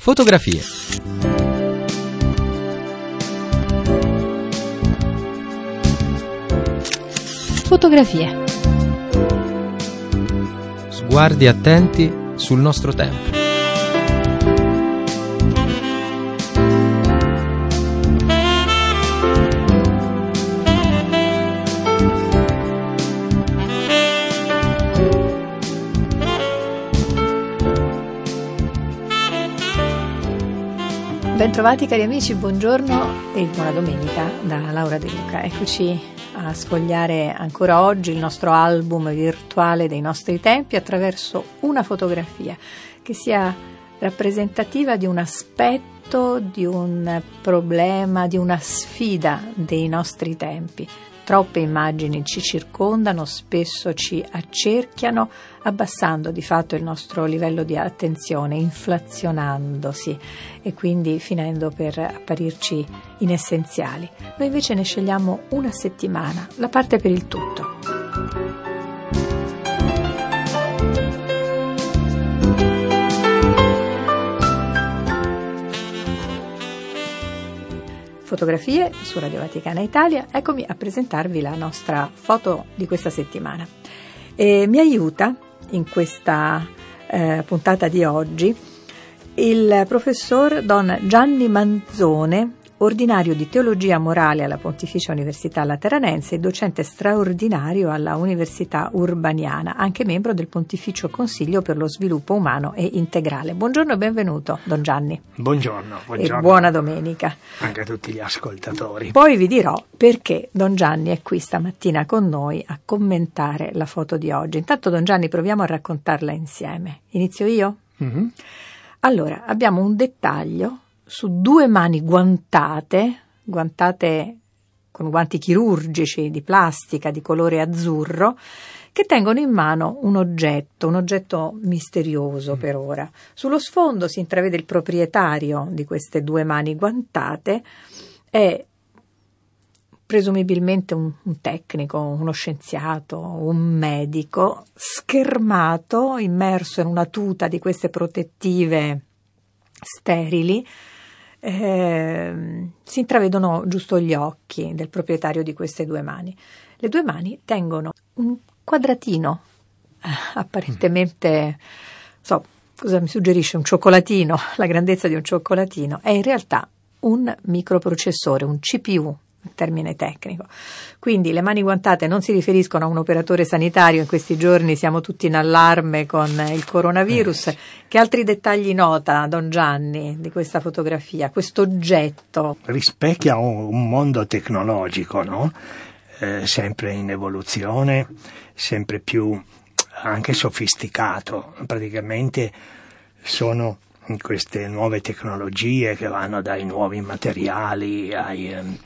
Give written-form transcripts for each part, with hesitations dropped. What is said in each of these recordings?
Fotografie. Fotografie. Sguardi attenti sul nostro tempo. Bentrovati cari amici, buongiorno e buona domenica da Laura De Luca. Eccoci a sfogliare ancora oggi il nostro album virtuale dei nostri tempi attraverso una fotografia che sia rappresentativa di un aspetto, di un problema, di una sfida dei nostri tempi. Troppe immagini ci circondano, spesso ci accerchiano, abbassando di fatto il nostro livello di attenzione, inflazionandosi e quindi finendo per apparirci inessenziali. Noi invece ne scegliamo una settimana, la parte per il tutto. Fotografie su Radio Vaticana Italia, eccomi a presentarvi la nostra foto di questa settimana. Mi aiuta in questa puntata di oggi il professor Don Gianni Manzone, ordinario di Teologia Morale alla Pontificia Università Lateranense e docente straordinario alla Università Urbaniana, anche membro del Pontificio Consiglio per lo Sviluppo Umano e Integrale. Buongiorno e benvenuto, Don Gianni. Buongiorno. E buona domenica. Anche a tutti gli ascoltatori. Poi vi dirò perché Don Gianni è qui stamattina con noi a commentare la foto di oggi. Intanto, Don Gianni, proviamo a raccontarla insieme. Inizio io? Mm-hmm. Allora, abbiamo un dettaglio su due mani guantate con guanti chirurgici di plastica di colore azzurro, che tengono in mano un oggetto misterioso per ora. Sullo sfondo si intravede il proprietario di queste due mani guantate, è presumibilmente un tecnico, uno scienziato, un medico, schermato, immerso in una tuta di queste protettive sterili. Si intravedono giusto gli occhi del proprietario di queste due mani. Le due mani tengono un quadratino, apparentemente, cosa mi suggerisce? Un cioccolatino, la grandezza di un cioccolatino. È in realtà un microprocessore, un CPU, in termine tecnico. Quindi le mani guantate non si riferiscono a un operatore sanitario, in questi giorni siamo tutti in allarme con il coronavirus. Che altri dettagli nota Don Gianni di questa fotografia, questo oggetto? Rispecchia un mondo tecnologico, no? Sempre in evoluzione, sempre più anche sofisticato. Praticamente sono queste nuove tecnologie che vanno dai nuovi materiali ai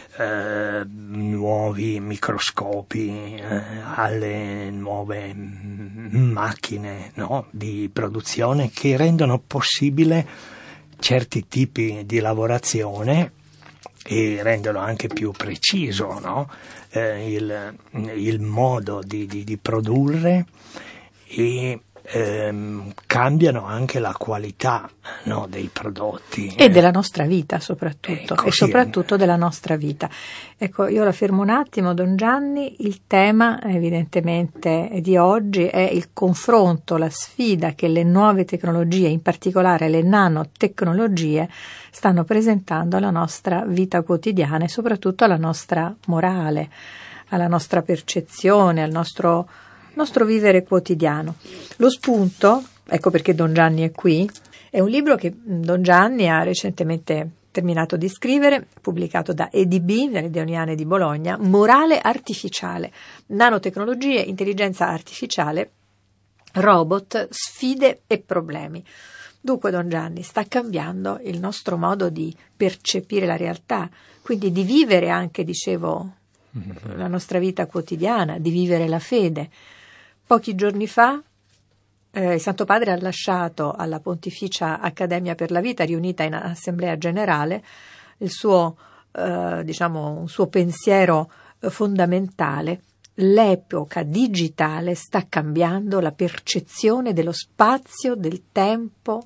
nuovi microscopi, alle nuove macchine, no, di produzione che rendono possibile certi tipi di lavorazione e rendono anche più preciso, no, il modo di produrre e cambiano anche la qualità, no, dei prodotti e della nostra vita soprattutto, ecco, e soprattutto della nostra vita. Ecco, io la fermo un attimo, Don Gianni. Il tema evidentemente di oggi è il confronto, la sfida che le nuove tecnologie, in particolare le nanotecnologie, stanno presentando alla nostra vita quotidiana e soprattutto alla nostra morale, alla nostra percezione, al nostro vivere quotidiano. Lo spunto, ecco perché Don Gianni è qui, è un libro che Don Gianni ha recentemente terminato di scrivere, pubblicato da EDB, dalle Deoniane di Bologna, Morale artificiale, nanotecnologie, intelligenza artificiale, robot, sfide e problemi. Dunque, Don Gianni, sta cambiando il nostro modo di percepire la realtà, quindi di vivere anche, dicevo, la nostra vita quotidiana, di vivere la fede. Pochi giorni fa il Santo Padre ha lasciato alla Pontificia Accademia per la Vita, riunita in Assemblea Generale, il suo, un suo pensiero fondamentale. L'epoca digitale sta cambiando la percezione dello spazio, del tempo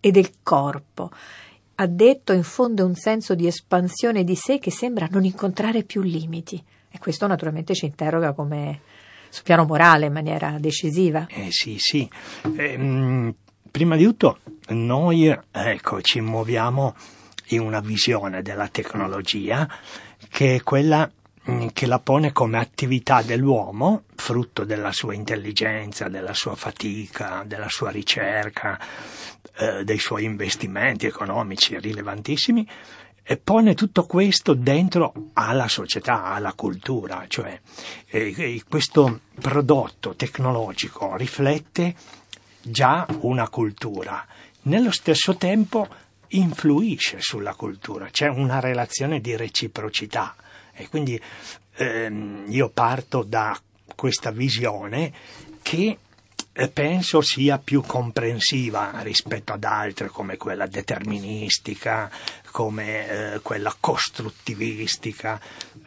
e del corpo. Ha detto infonde un senso di espansione di sé che sembra non incontrare più limiti. E questo naturalmente ci interroga come sul piano morale in maniera decisiva. Sì. Prima di tutto noi ci muoviamo in una visione della tecnologia che è quella che la pone come attività dell'uomo, frutto della sua intelligenza, della sua fatica, della sua ricerca, dei suoi investimenti economici rilevantissimi, e pone tutto questo dentro alla società, alla cultura, cioè questo prodotto tecnologico riflette già una cultura, nello stesso tempo influisce sulla cultura, c'è una relazione di reciprocità. E quindi io parto da questa visione che penso sia più comprensiva rispetto ad altre come quella deterministica, come quella costruttivistica.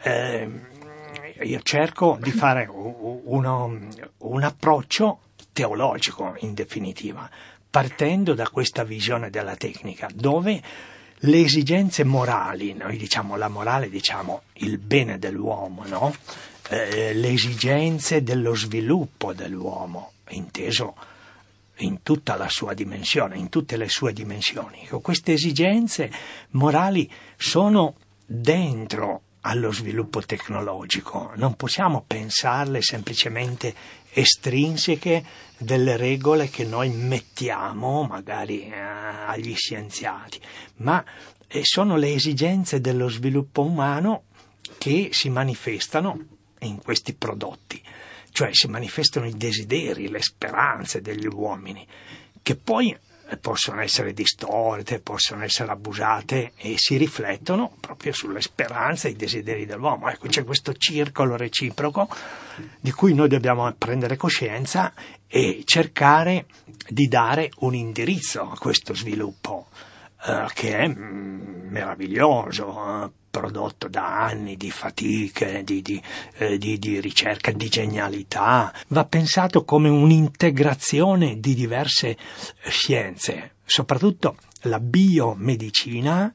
Io cerco di fare un approccio teologico, in definitiva, partendo da questa visione della tecnica, dove le esigenze morali, noi diciamo la morale, diciamo il bene dell'uomo, no? Le esigenze dello sviluppo dell'uomo, inteso in tutta la sua dimensione, in tutte le sue dimensioni. Queste esigenze morali sono dentro allo sviluppo tecnologico, non possiamo pensarle semplicemente estrinseche delle regole che noi mettiamo magari agli scienziati, ma sono le esigenze dello sviluppo umano che si manifestano in questi prodotti, cioè si manifestano i desideri, le speranze degli uomini, che poi possono essere distorte, possono essere abusate e si riflettono proprio sulle speranze e i desideri dell'uomo. Ecco, c'è questo circolo reciproco di cui noi dobbiamo prendere coscienza e cercare di dare un indirizzo a questo sviluppo che è meraviglioso, prodotto da anni di fatiche, di ricerca, di genialità. Va pensato come un'integrazione di diverse scienze, soprattutto la biomedicina,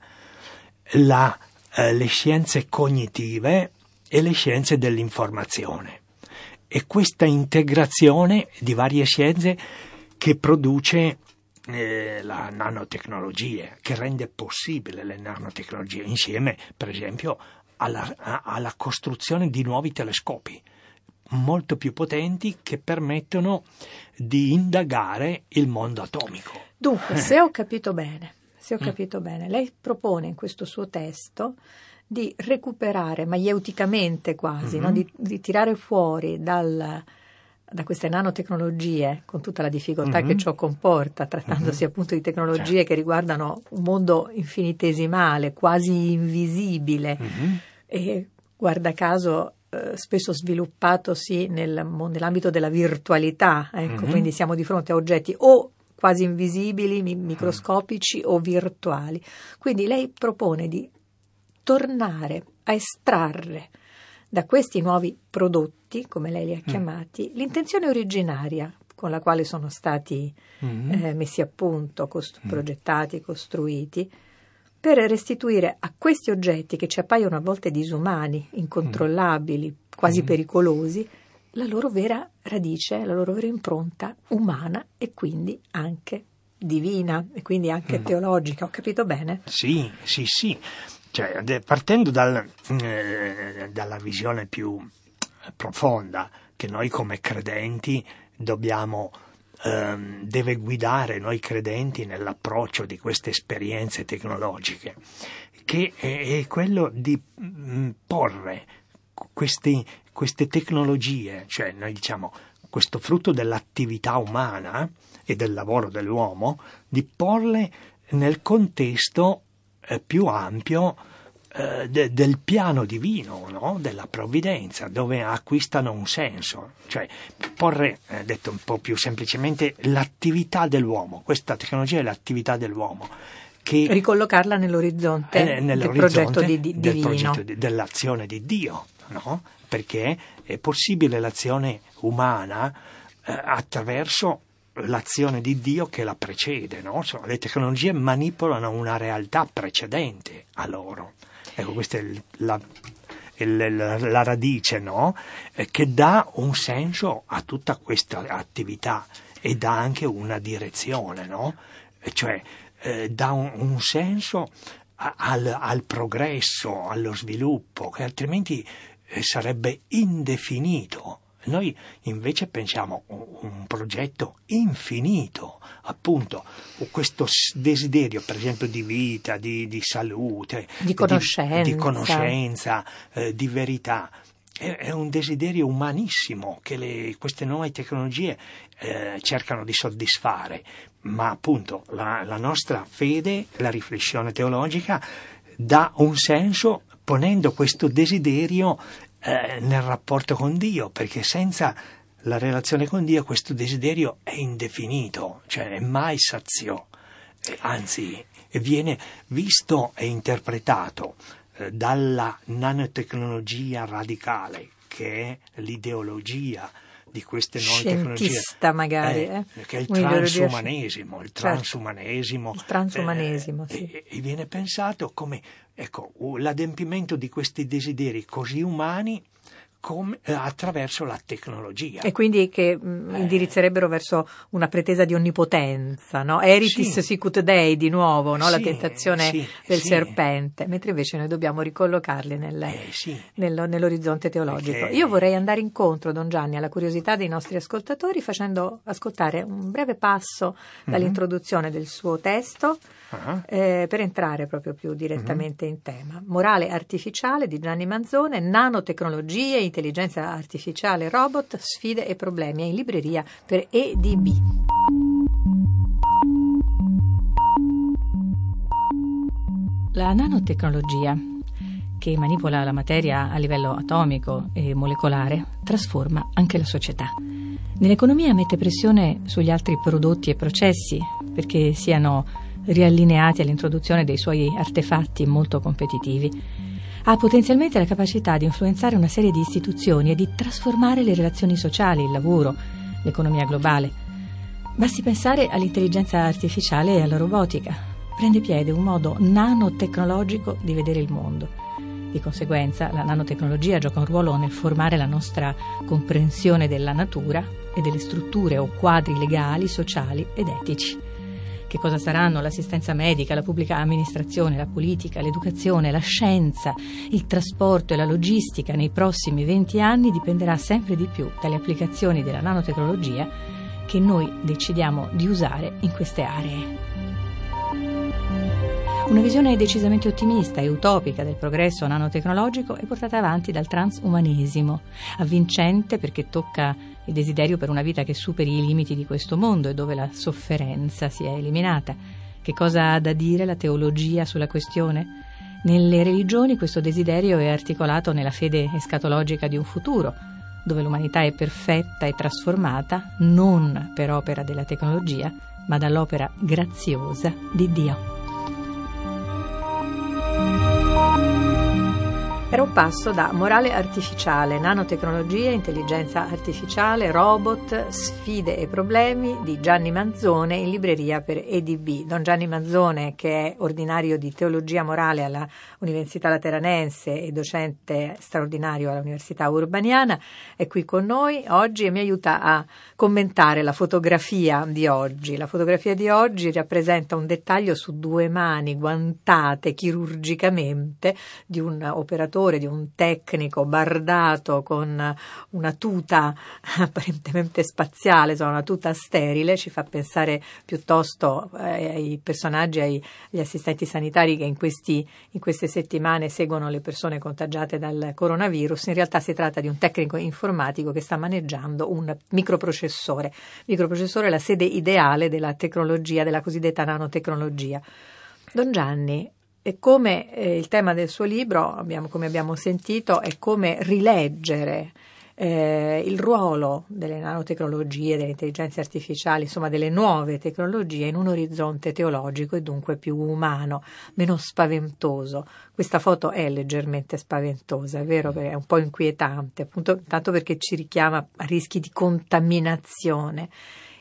le scienze cognitive e le scienze dell'informazione. E questa integrazione di varie scienze che produce la nanotecnologia, che rende possibile le nanotecnologie, insieme per esempio alla costruzione di nuovi telescopi molto più potenti che permettono di indagare il mondo atomico. Dunque, se ho capito bene, lei propone in questo suo testo di recuperare maieuticamente quasi, no? di tirare fuori da queste nanotecnologie, con tutta la difficoltà che ciò comporta, trattandosi appunto di tecnologie che riguardano un mondo infinitesimale, quasi invisibile, e guarda caso spesso sviluppatosi nell'ambito della virtualità, ecco, quindi siamo di fronte a oggetti o quasi invisibili, microscopici o virtuali. Quindi lei propone di tornare a estrarre da questi nuovi prodotti, come lei li ha chiamati, l'intenzione originaria con la quale sono stati messi a punto, progettati, costruiti, per restituire a questi oggetti che ci appaiono a volte disumani, incontrollabili, quasi pericolosi, la loro vera radice, la loro vera impronta umana e quindi anche divina e quindi anche teologica. Ho capito bene? Sì. Cioè, partendo dalla visione più profonda che noi come credenti deve guidare noi credenti nell'approccio di queste esperienze tecnologiche, che è quello di porre queste tecnologie, cioè noi diciamo questo frutto dell'attività umana e del lavoro dell'uomo, di porle nel contesto più ampio del piano divino, no? Della provvidenza, dove acquistano un senso, cioè porre, detto un po' più semplicemente, l'attività dell'uomo. Questa tecnologia è l'attività dell'uomo, che ricollocarla nell'orizzonte del progetto divino, dell'azione di Dio, no? Perché è possibile l'azione umana attraverso l'azione di Dio che la precede, no? Le tecnologie manipolano una realtà precedente a loro. Ecco, questa è la radice, no? Che dà un senso a tutta questa attività e dà anche una direzione, no? Cioè dà un senso al progresso, allo sviluppo, che altrimenti sarebbe indefinito. Noi invece pensiamo un progetto infinito, appunto, questo desiderio per esempio di vita, di salute, di conoscenza, di verità. È un desiderio umanissimo che queste nuove tecnologie cercano di soddisfare, ma appunto la nostra fede, la riflessione teologica dà un senso ponendo questo desiderio nel rapporto con Dio, perché senza la relazione con Dio questo desiderio è indefinito, cioè è mai sazio, anzi viene visto e interpretato dalla nanotecnologia radicale, che è l'ideologia di queste nuove tecnologie. Scientista magari. Che è il transumanesimo. Sì. E viene pensato come l'adempimento di questi desideri così umani attraverso la tecnologia. E quindi che indirizzerebbero verso una pretesa di onnipotenza, no? Eritis sicut Dei di nuovo, no? La tentazione del serpente, mentre invece noi dobbiamo ricollocarli nell'orizzonte teologico. Perché... Io vorrei andare incontro, Don Gianni, alla curiosità dei nostri ascoltatori facendo ascoltare un breve passo dall'introduzione del suo testo per entrare proprio più direttamente in tema. Morale artificiale di Gianni Manzone, nanotecnologie, intelligenza artificiale, robot, sfide e problemi. È in libreria per EDB. La nanotecnologia, che manipola la materia a livello atomico e molecolare, trasforma anche la società. Nell'economia mette pressione sugli altri prodotti e processi perché siano riallineati all'introduzione dei suoi artefatti molto competitivi. Ha potenzialmente la capacità di influenzare una serie di istituzioni e di trasformare le relazioni sociali, il lavoro, l'economia globale. Basti pensare all'intelligenza artificiale e alla robotica. Prende piede un modo nanotecnologico di vedere il mondo. Di conseguenza, la nanotecnologia gioca un ruolo nel formare la nostra comprensione della natura e delle strutture o quadri legali, sociali ed etici. Che cosa saranno l'assistenza medica, la pubblica amministrazione, la politica, l'educazione, la scienza, il trasporto e la logistica nei prossimi 20 anni dipenderà sempre di più dalle applicazioni della nanotecnologia che noi decidiamo di usare in queste aree. Una visione decisamente ottimista e utopica del progresso nanotecnologico è portata avanti dal transumanesimo, avvincente perché tocca il desiderio per una vita che superi i limiti di questo mondo e dove la sofferenza sia eliminata. Che cosa ha da dire la teologia sulla questione? Nelle religioni questo desiderio è articolato nella fede escatologica di un futuro, dove l'umanità è perfetta e trasformata non per opera della tecnologia, ma dall'opera graziosa di Dio. Era un passo da morale artificiale, nanotecnologie, intelligenza artificiale, robot, sfide e problemi di Gianni Manzone in libreria per EDB. Don Gianni Manzone, che è ordinario di teologia morale alla Università Lateranense e docente straordinario all'Università Urbaniana, è qui con noi oggi e mi aiuta a commentare la fotografia di oggi. La fotografia di oggi rappresenta un dettaglio su 2 mani guantate chirurgicamente di un operatore, di un tecnico bardato con una tuta apparentemente spaziale, insomma una tuta sterile. Ci fa pensare piuttosto ai personaggi, agli assistenti sanitari che in queste settimane seguono le persone contagiate dal coronavirus. In realtà si tratta di un tecnico informatico che sta maneggiando un microprocessore. Il microprocessore è la sede ideale della tecnologia, della cosiddetta nanotecnologia. Don Gianni, e come il tema del suo libro, come abbiamo sentito, è come rileggere il ruolo delle nanotecnologie, delle intelligenze artificiali, insomma delle nuove tecnologie in un orizzonte teologico e dunque più umano, meno spaventoso. Questa foto è leggermente spaventosa, è vero, è un po' inquietante, appunto tanto perché ci richiama a rischi di contaminazione.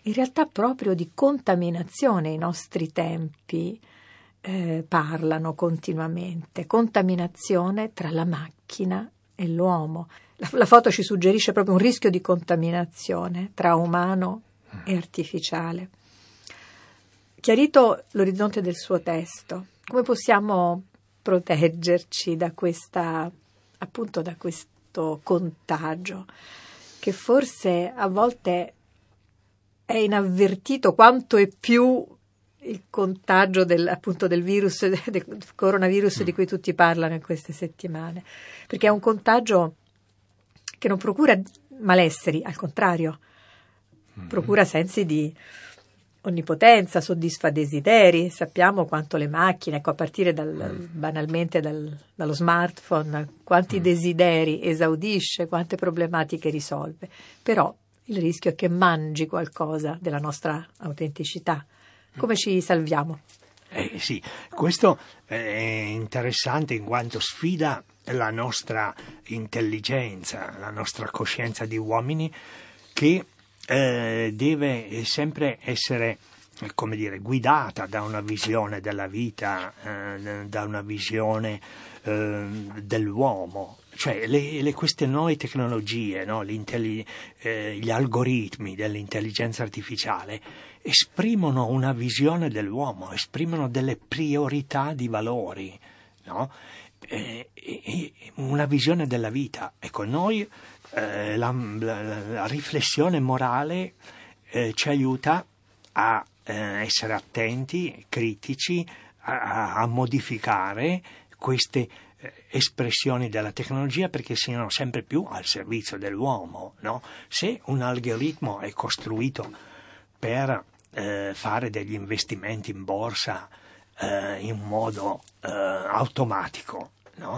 in realtà proprio di contaminazione i nostri tempi parlano continuamente, contaminazione tra la macchina e l'uomo. La foto ci suggerisce proprio un rischio di contaminazione tra umano e artificiale. Chiarito l'orizzonte del suo testo, come possiamo proteggerci da questa, appunto, da questo contagio che forse a volte è inavvertito quanto è più il contagio del virus, del coronavirus di cui tutti parlano in queste settimane, perché è un contagio che non procura malesseri, al contrario, procura sensi di onnipotenza, soddisfa desideri. Sappiamo quanto le macchine, a partire banalmente dallo smartphone, quanti desideri esaudisce, quante problematiche risolve. Però il rischio è che mangi qualcosa della nostra autenticità. Come ci salviamo? Sì, questo è interessante in quanto sfida la nostra intelligenza, la nostra coscienza di uomini, che deve sempre essere, come dire, guidata da una visione della vita, da una visione dell'uomo. Cioè queste nuove tecnologie, no? Gli algoritmi dell'intelligenza artificiale esprimono una visione dell'uomo, esprimono delle priorità di valori, no? Una visione della vita. Ecco, noi la riflessione morale ci aiuta a essere attenti, critici, a modificare queste espressioni della tecnologia perché siano sempre più al servizio dell'uomo, no? Se un algoritmo è costruito per fare degli investimenti in borsa in modo automatico, no?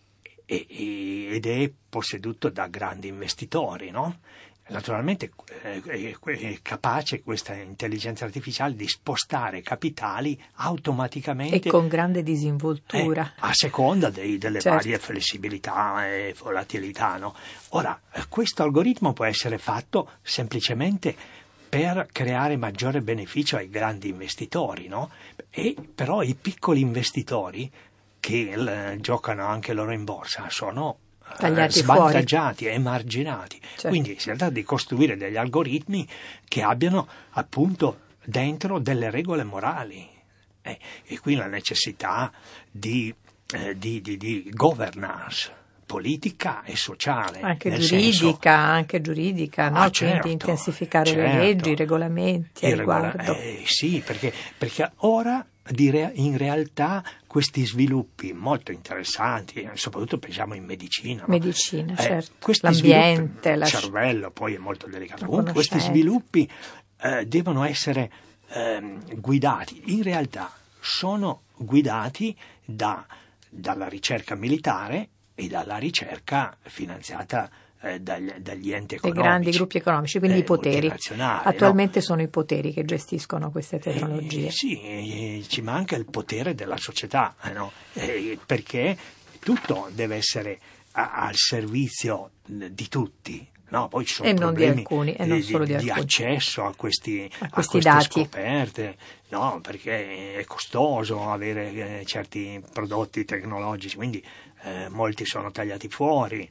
Ed è posseduto da grandi investitori, no? Naturalmente è capace questa intelligenza artificiale di spostare capitali automaticamente e con grande disinvoltura a seconda delle certo. varie flessibilità e volatilità, no? Ora, questo algoritmo può essere fatto semplicemente per creare maggiore beneficio ai grandi investitori, no? E però i piccoli investitori che giocano anche loro in borsa sono svantaggiati, fuori. Emarginati. Certo. Quindi si tratta di costruire degli algoritmi che abbiano appunto dentro delle regole morali. E qui la necessità di governance politica e sociale. Anche giuridica, no? Certo, quindi intensificare le leggi, i regolamenti a riguardo. Sì, perché ora in realtà questi sviluppi molto interessanti, soprattutto pensiamo in medicina, certo, l'ambiente, il cervello poi è molto delicato. Comunque questi sviluppi devono essere guidati, in realtà sono guidati dalla ricerca militare e dalla ricerca finanziata dagli enti economici. Dei grandi gruppi economici, quindi i poteri. Attualmente sono i poteri che gestiscono queste tecnologie. Sì, ci manca il potere della società, no? Perché tutto deve essere al servizio di tutti. No, poi ci sono problemi di alcuni, e non solo di accesso a questi dati. Scoperte, no, perché è costoso avere certi prodotti tecnologici, quindi molti sono tagliati fuori.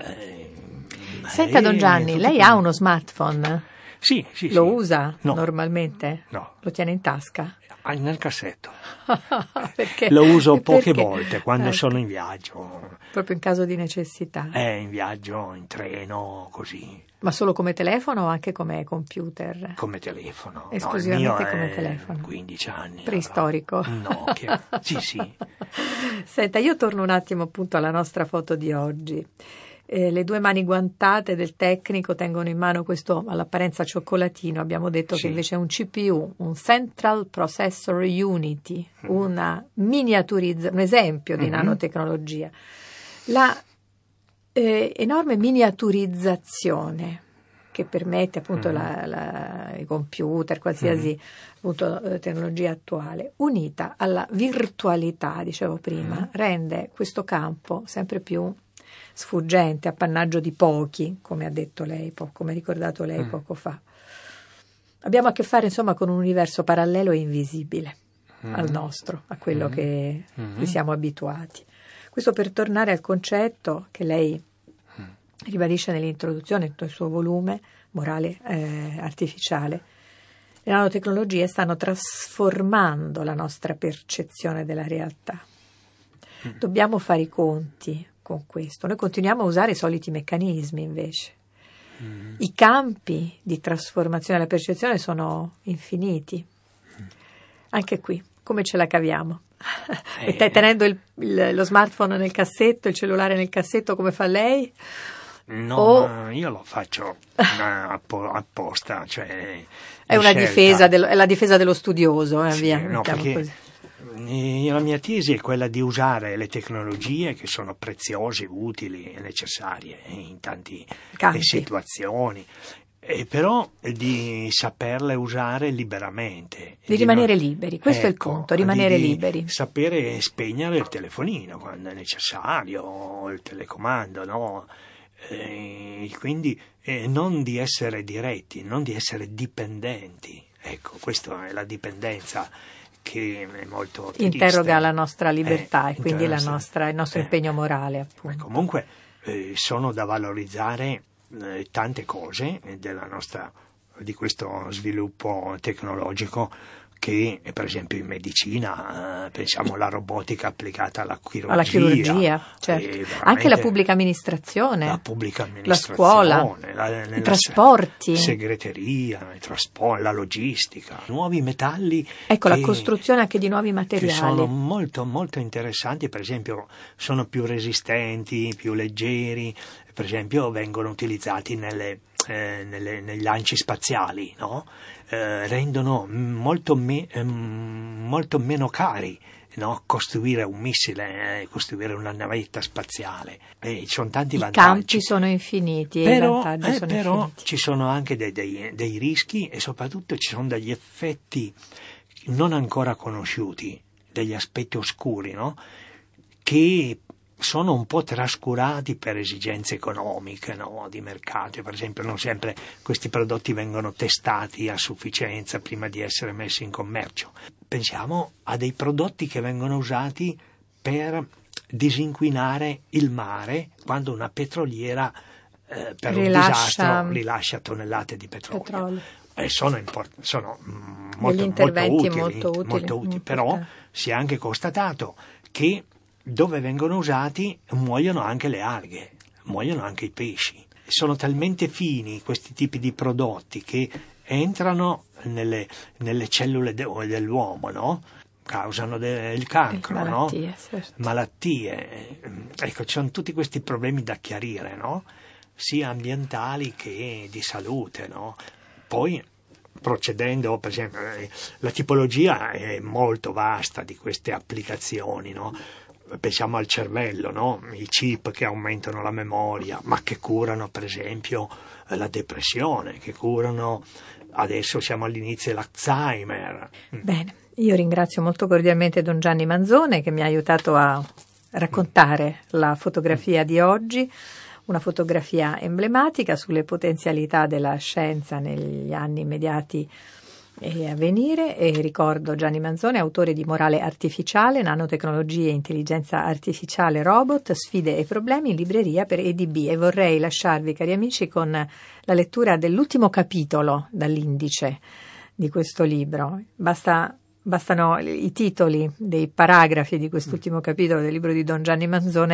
Senta, Don Gianni, lei ha uno smartphone? Sì. Lo usa no. normalmente? No. Lo tiene in tasca? Nel cassetto. Perché? Lo uso poche volte quando sono in viaggio. Proprio in caso di necessità? In viaggio, in treno, così. Ma solo come telefono o anche come computer? Come telefono. Esclusivamente come telefono. 15 anni. Preistorico? No, sì. Senta, io torno un attimo appunto alla nostra foto di oggi. Le due mani guantate del tecnico tengono in mano questo all'apparenza cioccolatino, abbiamo detto che invece è un CPU, un Central Processor Unity, un esempio di nanotecnologia. La enorme miniaturizzazione che permette appunto i computer, qualsiasi appunto tecnologia attuale, unita alla virtualità, dicevo prima, rende questo campo sempre più sfuggente, appannaggio di pochi, come ha detto lei, come ha ricordato lei poco fa. Abbiamo a che fare insomma con un universo parallelo e invisibile al nostro, a quello che cui siamo abituati. Questo per tornare al concetto che lei ribadisce nell'introduzione, in tutto il suo volume, Morale artificiale. Le nanotecnologie stanno trasformando la nostra percezione della realtà. Dobbiamo fare i conti con questo. Noi continuiamo a usare i soliti meccanismi invece. I campi di trasformazione della percezione sono infiniti. Anche qui, come ce la caviamo? Tenendo lo smartphone nel cassetto, il cellulare nel cassetto come fa lei? No, io lo faccio apposta, cioè è una difesa, è la difesa dello studioso, sì, via. No, perché così. La mia tesi è quella di usare le tecnologie che sono preziose, utili e necessarie in tante situazioni, però di saperle usare liberamente. Di rimanere liberi, questo è il punto, rimanere liberi. Sapere spegnere il telefonino quando è necessario, il telecomando, no? Quindi non di essere diretti, non di essere dipendenti. Ecco, questa è la dipendenza che è molto triste. Interroga la nostra libertà e quindi il nostro impegno morale, appunto. Comunque sono da valorizzare tante cose di questo sviluppo tecnologico che per esempio in medicina pensiamo alla robotica applicata alla chirurgia, certo. Anche la pubblica amministrazione, la scuola, i trasporti, segreteria, la logistica, nuovi metalli, la costruzione anche di nuovi materiali che sono molto molto interessanti. Per esempio sono più resistenti, più leggeri, per esempio vengono utilizzati nei lanci spaziali, no? Rendono molto meno cari, no? Costruire un missile, costruire una navetta spaziale. Ci sono tanti vantaggi. I campi sono infiniti e i vantaggi sono infiniti. Ci sono anche dei rischi e soprattutto ci sono degli effetti non ancora conosciuti, degli aspetti oscuri, no? Che sono un po' trascurati per esigenze economiche, no? Di mercato. Per esempio non sempre questi prodotti vengono testati a sufficienza prima di essere messi in commercio. Pensiamo a dei prodotti che vengono usati per disinquinare il mare quando una petroliera per un disastro rilascia tonnellate di petrolio. Sono molto utili, però si è anche constatato che dove vengono usati muoiono anche le alghe, muoiono anche i pesci. Sono talmente fini questi tipi di prodotti che entrano nelle cellule dell'uomo, no? Causano il cancro, malattie, no? Certo. Malattie. Ecco, ci sono tutti questi problemi da chiarire, no? Sia ambientali che di salute, no? Poi procedendo, per esempio, la tipologia è molto vasta di queste applicazioni, no? Pensiamo al cervello, no? I chip che aumentano la memoria, ma che curano per esempio la depressione, che curano, adesso siamo all'inizio, l'Alzheimer. Bene, io ringrazio molto cordialmente Don Gianni Manzone che mi ha aiutato a raccontare la fotografia di oggi, una fotografia emblematica sulle potenzialità della scienza negli anni immediati e a venire. E ricordo Gianni Manzone, autore di Morale artificiale, nanotecnologie, intelligenza artificiale, robot, sfide e problemi, in libreria per EDB. E vorrei lasciarvi, cari amici, con la lettura dell'ultimo capitolo dall'indice di questo libro. Bastano i titoli dei paragrafi di quest'ultimo capitolo del libro di Don Gianni Manzone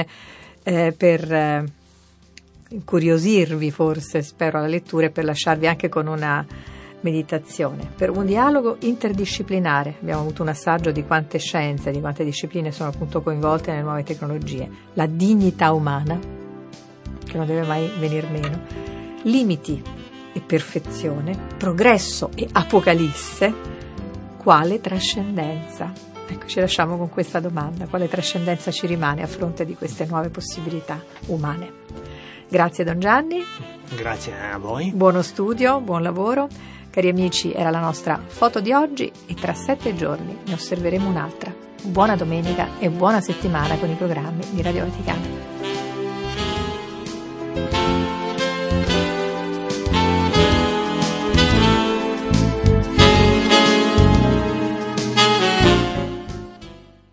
per incuriosirvi, forse, spero, alla lettura, e per lasciarvi anche con una meditazione per un dialogo interdisciplinare. Abbiamo avuto un assaggio di quante scienze, di quante discipline sono appunto coinvolte nelle nuove tecnologie. La dignità umana, che non deve mai venir meno, limiti e perfezione, progresso e apocalisse, quale trascendenza? Ecco, ci lasciamo con questa domanda: quale trascendenza ci rimane a fronte di queste nuove possibilità umane? Grazie Don Gianni. Grazie a voi. Buono studio, buon lavoro. Cari amici, era la nostra foto di oggi e tra 7 giorni ne osserveremo un'altra. Buona domenica e buona settimana con i programmi di Radio Vaticana.